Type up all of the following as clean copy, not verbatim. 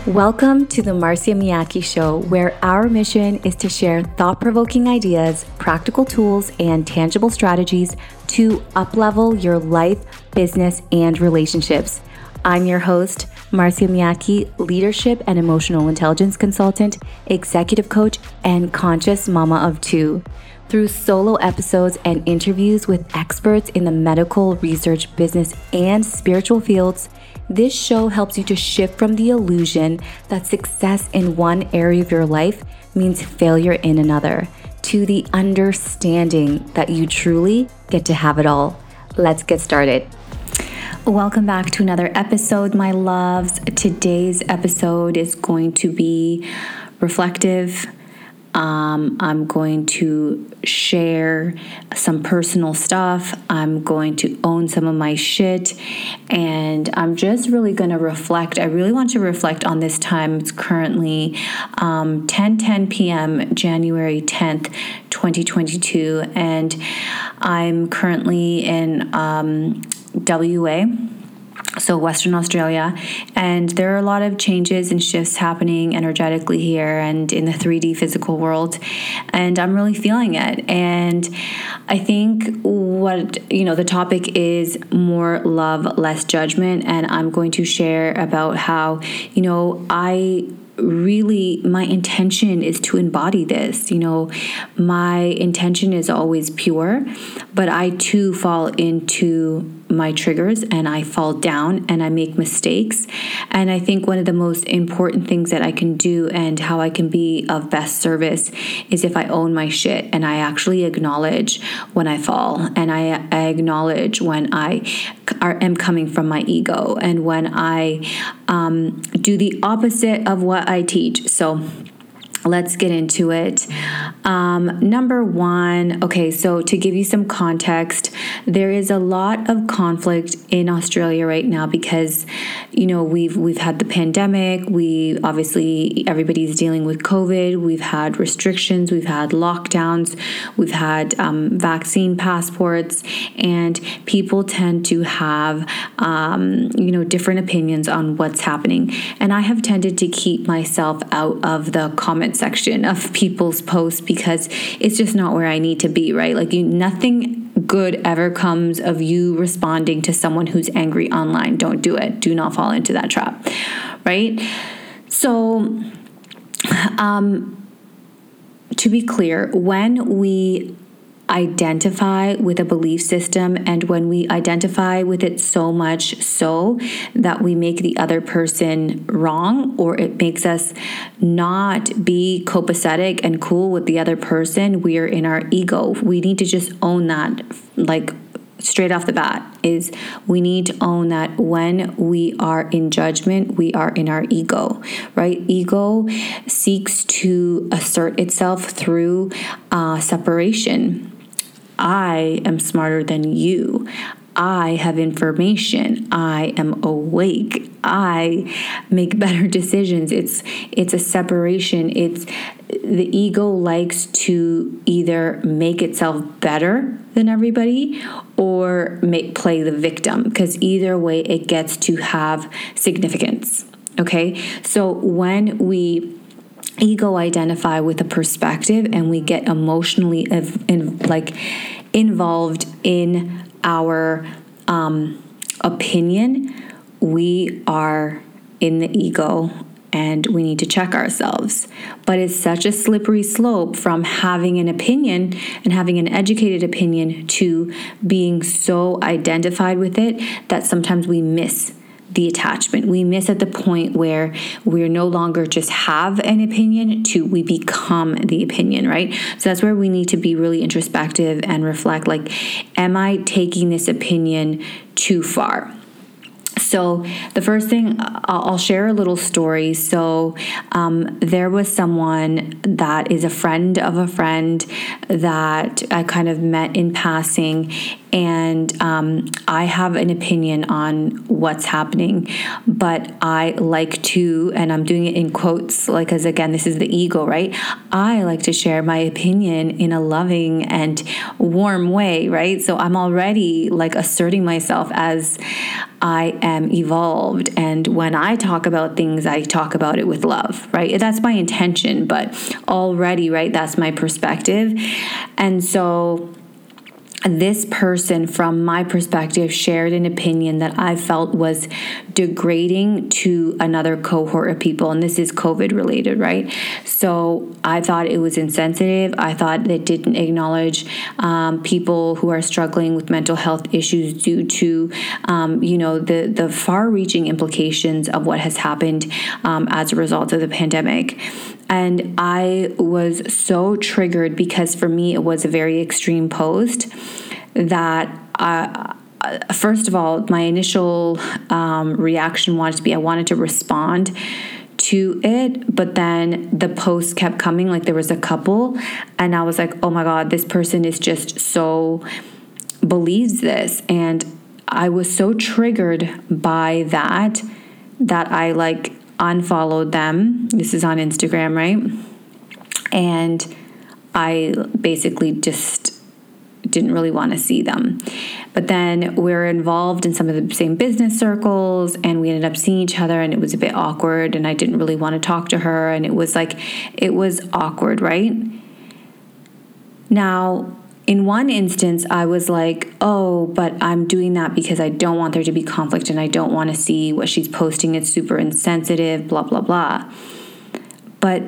Welcome to the Marcia Miyake Show, where our mission is to share thought-provoking ideas, practical tools, and tangible strategies to up-level your life, business, and relationships. I'm your host, Marcia Miyake, leadership and emotional intelligence consultant, executive coach, and conscious mama of two. Through solo episodes and interviews with experts in the medical, research, business, and spiritual fields, this show helps you to shift from the illusion that success in one area of your life means failure in another, to the understanding that you truly get to have it all. Let's get started. Welcome back to another episode, my loves. Today's episode is going to be reflective. I'm going to share some personal stuff. I'm going to own some of my shit. And I'm just really going to reflect. I really want to reflect on this time. It's currently 10:10 p.m., January 10th, 2022. And I'm currently in WA. So Western Australia, and there are a lot of changes and shifts happening energetically here and in the 3D physical world, and I'm really feeling it. And I think the topic is more love, less judgment, and I'm going to share about how, my intention is to embody this. My intention is always pure, but I too fall into my triggers and I fall down and I make mistakes. And I think one of the most important things that I can do and how I can be of best service is if I own my shit and I actually acknowledge when I fall, and I acknowledge when I am coming from my ego, and when I do the opposite of what I teach. So let's get into it. Number one, so to give you some context, there is a lot of conflict in Australia right now because, we've had the pandemic. Everybody's dealing with COVID. We've had restrictions. We've had lockdowns. We've had vaccine passports, and people tend to have, different opinions on what's happening. And I have tended to keep myself out of the comment section of people's posts because it's just not where I need to be, right? Nothing good ever comes of you responding to someone who's angry online. Don't do it. Do not fall into that trap, right? So, to be clear, when we identify with a belief system, and when we identify with it so much so that we make the other person wrong, or it makes us not be copacetic and cool with the other person, we are in our ego. We need to just own that, straight off the bat, is we need to own that when we are in judgment, we are in our ego, right? Ego seeks to assert itself through separation. I am smarter than you. I have information. I am awake. I make better decisions. It's a separation. The ego likes to either make itself better than everybody or play the victim, because either way it gets to have significance. Okay, so when we ego identify with a perspective and we get emotionally involved in our opinion, we are in the ego and we need to check ourselves. But it's such a slippery slope from having an opinion and having an educated opinion to being so identified with it that sometimes we miss the attachment. We miss at the point where we're no longer just have an opinion to we become the opinion, right? So that's where we need to be really introspective and reflect, am I taking this opinion too far? So the first thing, I'll share a little story. So there was someone that is a friend of a friend that I kind of met in passing, And I have an opinion on what's happening, but I like to, and I'm doing it in quotes, like, because again, this is the ego, right? I like to share my opinion in a loving and warm way, right? So I'm already like asserting myself as I am evolved. And when I talk about things, I talk about it with love, right? That's my intention, but already, right? That's my perspective. And so this person, from my perspective, shared an opinion that I felt was degrading to another cohort of people. And this is COVID related, right? So I thought it was insensitive. I thought it didn't acknowledge people who are struggling with mental health issues due to, the far-reaching implications of what has happened as a result of the pandemic. And I was so triggered because for me, it was a very extreme post that first of all, my initial reaction I wanted to respond to it, but then the posts kept coming, like there was a couple, and I was like, oh my God, this person is just so believes this. And I was so triggered by that I like unfollowed them. This is on Instagram, right? And I basically just didn't really want to see them. But then we're involved in some of the same business circles, and we ended up seeing each other, and it was a bit awkward, and I didn't really want to talk to her, and it was awkward, right? Now, in one instance, I was like, oh, but I'm doing that because I don't want there to be conflict and I don't want to see what she's posting. It's super insensitive, blah, blah, blah. But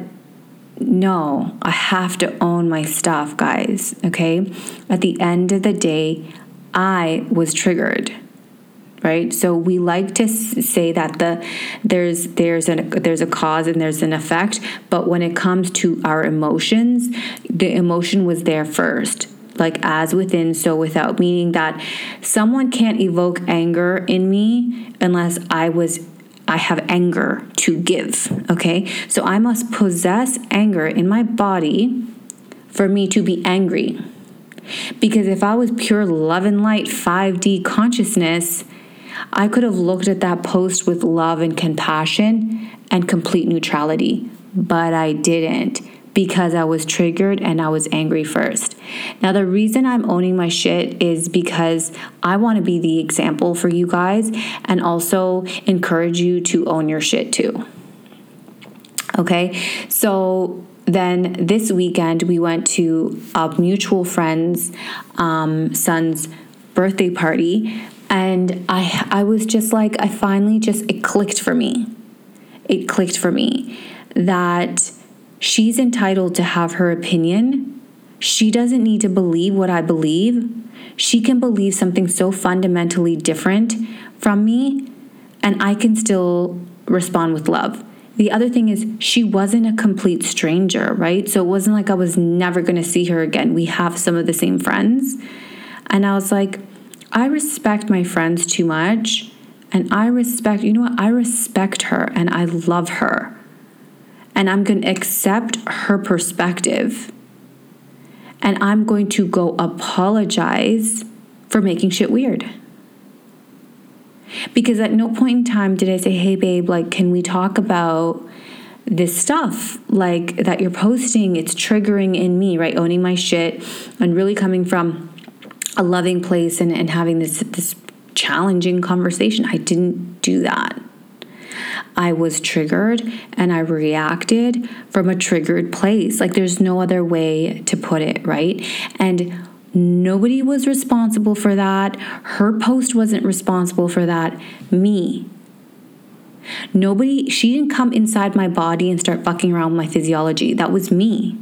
no, I have to own my stuff, guys, okay? At the end of the day, I was triggered, right? So we like to say that there's a cause and there's an effect, but when it comes to our emotions, the emotion was there first. Like as within, so without, meaning that someone can't evoke anger in me unless I have anger to give, okay? So I must possess anger in my body for me to be angry. Because if I was pure love and light 5D consciousness, I could have looked at that post with love and compassion and complete neutrality, but I didn't. Because I was triggered and I was angry first. Now, the reason I'm owning my shit is because I want to be the example for you guys and also encourage you to own your shit too. Okay, so then this weekend we went to a mutual friend's son's birthday party, and I was just like, it clicked for me. It clicked for me that she's entitled to have her opinion. She doesn't need to believe what I believe. She can believe something so fundamentally different from me, and I can still respond with love. The other thing is, she wasn't a complete stranger, right? So it wasn't like I was never going to see her again. We have some of the same friends. And I was like, I respect my friends too much. And I respect her and I love her. And I'm going to accept her perspective. And I'm going to go apologize for making shit weird. Because at no point in time did I say, hey, babe, like, can we talk about this stuff like that you're posting? It's triggering in me, right? Owning my shit and really coming from a loving place and having this challenging conversation. I didn't do that. I was triggered and I reacted from a triggered place. Like there's no other way to put it, right? And nobody was responsible for that. Her post wasn't responsible for that. Me. She didn't come inside my body and start fucking around with my physiology. That was me.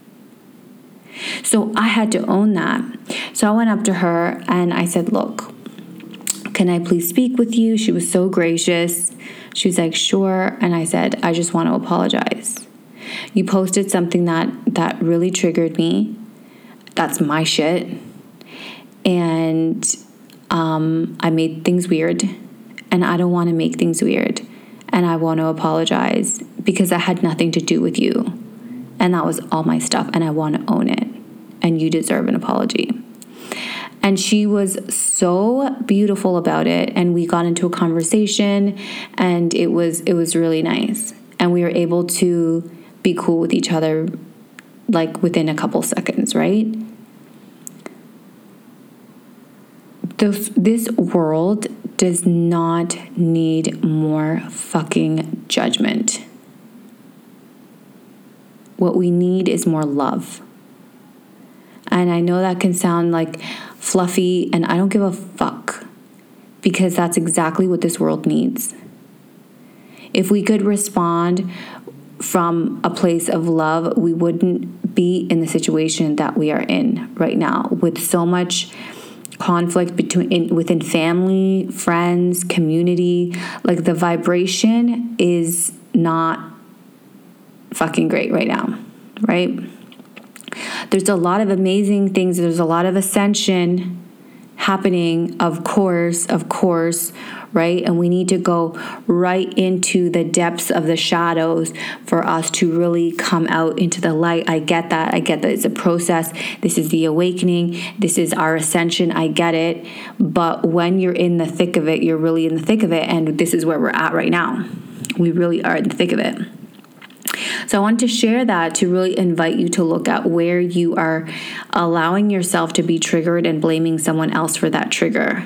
So I had to own that. So I went up to her and I said, look, can I please speak with you? She was so gracious. She was like, sure. And I said, I just want to apologize. You posted something that really triggered me. That's my shit. And I made things weird. And I don't want to make things weird. And I want to apologize because that had nothing to do with you. And that was all my stuff. And I want to own it. And you deserve an apology. And she was so beautiful about it. And we got into a conversation, and it was really nice. And we were able to be cool with each other like within a couple seconds, right? This world does not need more fucking judgment. What we need is more love. And I know that can sound like fluffy, and I don't give a fuck, because that's exactly what this world needs. If we could respond from a place of love, we wouldn't be in the situation that we are in right now, with so much conflict within family, friends, community. Like, the vibration is not fucking great right now, right? There's a lot of amazing things. There's a lot of ascension happening, of course, right? And we need to go right into the depths of the shadows for us to really come out into the light. I get that. It's a process. This is the awakening. This is our ascension. I get it. But when you're in the thick of it, you're really in the thick of it. And this is where we're at right now. We really are in the thick of it. So I wanted to share that to really invite you to look at where you are allowing yourself to be triggered and blaming someone else for that trigger.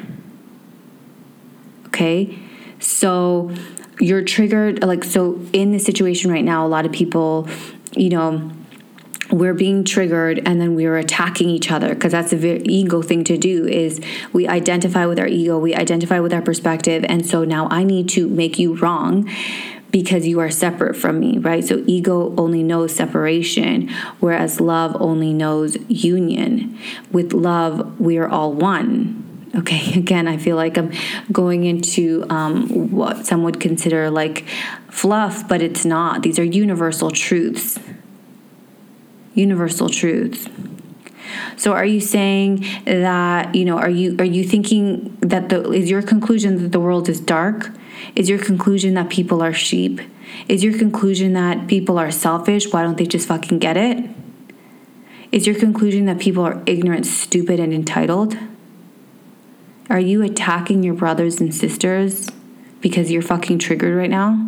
Okay? So you're triggered, so in this situation right now, a lot of people, we're being triggered and then we're attacking each other, because that's a very ego thing to do. Is we identify with our ego, we identify with our perspective, and so now I need to make you wrong because you are separate from me, right? So ego only knows separation, whereas love only knows union. With love, we are all one. Okay, again, I feel like I'm going into what some would consider like fluff, but it's not. These are universal truths. Universal truths. So are you saying that, are you thinking that is your conclusion that the world is dark? Is your conclusion that people are sheep? Is your conclusion that people are selfish? Why don't they just fucking get it? Is your conclusion that people are ignorant, stupid, and entitled? Are you attacking your brothers and sisters because you're fucking triggered right now?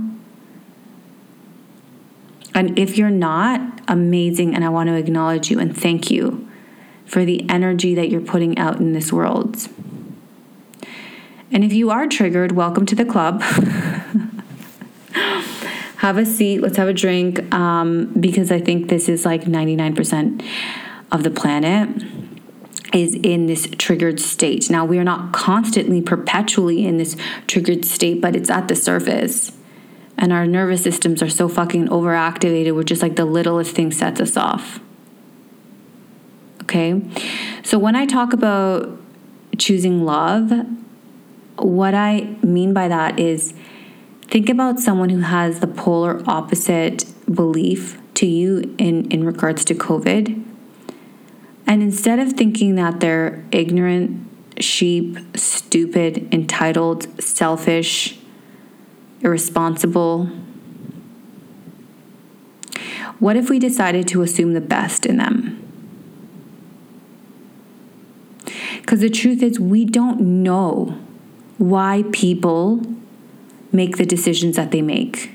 And if you're not, amazing, and I want to acknowledge you and thank you for the energy that you're putting out in this world. And if you are triggered, welcome to the club. Have a seat. Let's have a drink, because I think this is like 99% of the planet is in this triggered state. Now, we are not constantly, perpetually in this triggered state, but it's at the surface. And our nervous systems are so fucking overactivated. We're just like the littlest thing sets us off. Okay? So when I talk about choosing love, what I mean by that is think about someone who has the polar opposite belief to you in regards to COVID. And instead of thinking that they're ignorant, sheep, stupid, entitled, selfish, irresponsible, what if we decided to assume the best in them? Because the truth is, we don't know why people make the decisions that they make.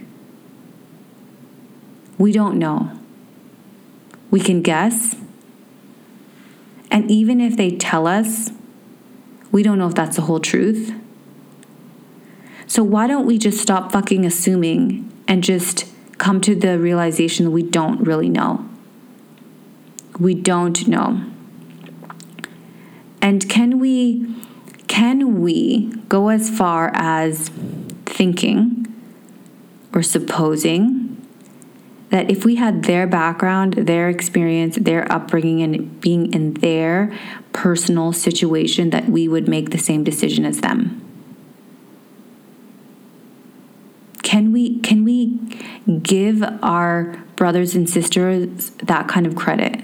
We don't know. We can guess. And even if they tell us, we don't know if that's the whole truth. So why don't we just stop fucking assuming and just come to the realization that we don't really know? We don't know. And can we go as far as thinking or supposing that if we had their background, their experience, their upbringing, and being in their personal situation, that we would make the same decision as them? Can we give our brothers and sisters that kind of credit?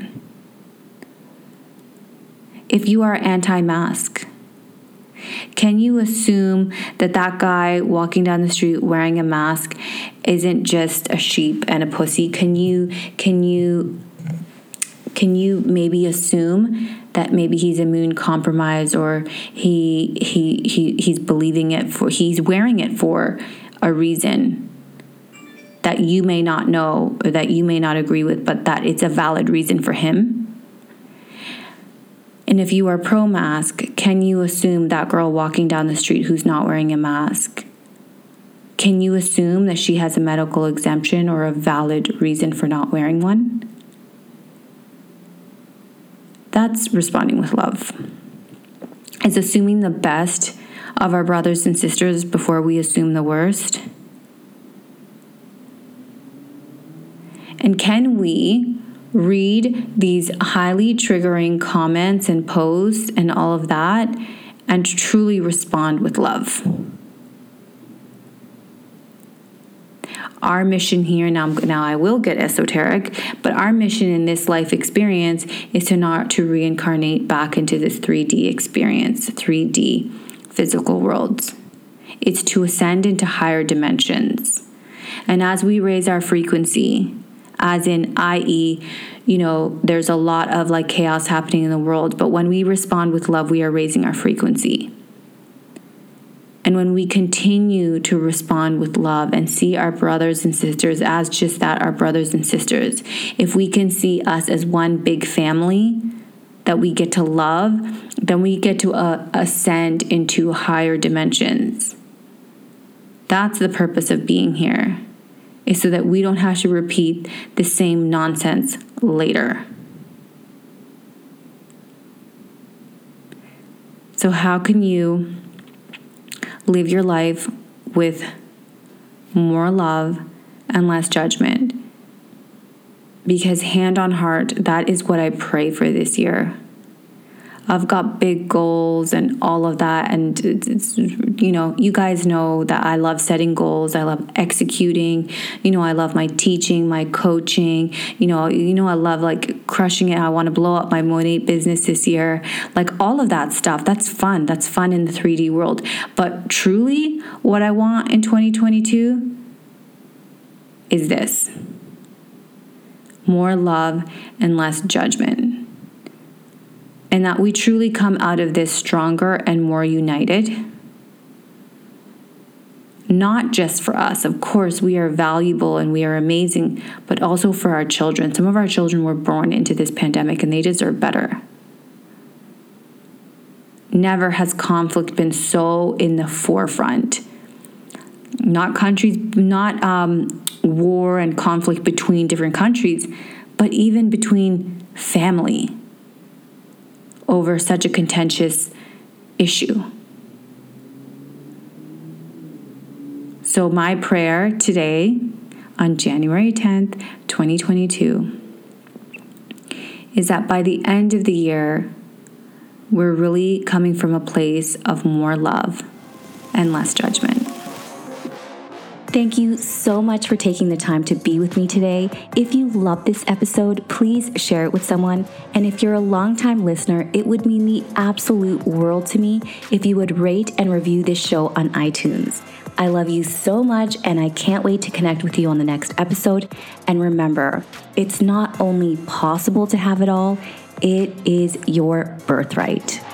If you are anti-mask, can you assume that guy walking down the street wearing a mask isn't just a sheep and a pussy? Can you maybe assume that maybe he's immune compromised, or he's believing it for, he's wearing it for a reason that you may not know or that you may not agree with, but that it's a valid reason for him. And if you are pro-mask, can you assume that girl walking down the street who's not wearing a mask, can you assume that she has a medical exemption or a valid reason for not wearing one? That's responding with love. It's assuming the best of our brothers and sisters before we assume the worst. And can we read these highly triggering comments and posts and all of that and truly respond with love? Our mission here, now I will get esoteric, but our mission in this life experience is to reincarnate back into this 3D experience, 3D physical worlds. It's to ascend into higher dimensions. And as we raise our frequency, as in, i.e., there's a lot of like chaos happening in the world, but when we respond with love, we are raising our frequency. And when we continue to respond with love and see our brothers and sisters as just that, our brothers and sisters, if we can see us as one big family that we get to love, then we get to ascend into higher dimensions. That's the purpose of being here, is so that we don't have to repeat the same nonsense later. So how can you live your life with more love and less judgment? Because hand on heart, that is what I pray for this year. I've got big goals and all of that. And it's, you guys know that I love setting goals. I love executing. I love my teaching, my coaching. I love like crushing it. I want to blow up my Monat business this year. Like all of that stuff. That's fun. That's fun in the 3D world. But truly, what I want in 2022 is this: more love and less judgment. And that we truly come out of this stronger and more united. Not just for us. Of course, we are valuable and we are amazing, but also for our children. Some of our children were born into this pandemic and they deserve better. Never has conflict been so in the forefront. Not war and conflict between different countries, but even between family over such a contentious issue. So my prayer today, on January 10th, 2022, is that by the end of the year, we're really coming from a place of more love and less judgment. Thank you so much for taking the time to be with me today. If you love this episode, please share it with someone. And if you're a longtime listener, it would mean the absolute world to me if you would rate and review this show on iTunes. I love you so much, and I can't wait to connect with you on the next episode. And remember, it's not only possible to have it all, it is your birthright.